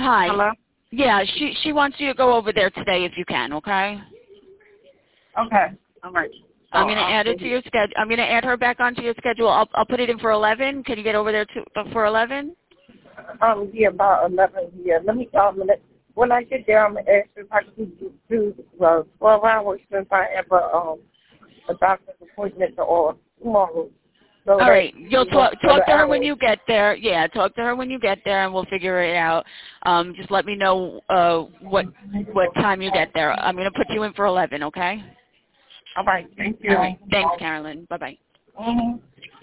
Hi. Hello? Yeah, she wants you to go over there today if you can, okay? Okay. All right. So I'm going to add it to your schedule. I'm going to add her back onto your schedule. I'll put it in for 11. Can you get over there for 11? Yeah, about 11. Yeah, let me, when I get there, I'm going to ask if I can do 12 hours since I have a doctor's appointment or tomorrow. So All right. You'll talk to her when you get there. Yeah, talk to her when you get there, and we'll figure it out. Just let me know what time you get there. I'm going to put you in for 11, okay? All right. Thank you. All right. Thanks, Carolyn. Bye-bye. Mm-hmm.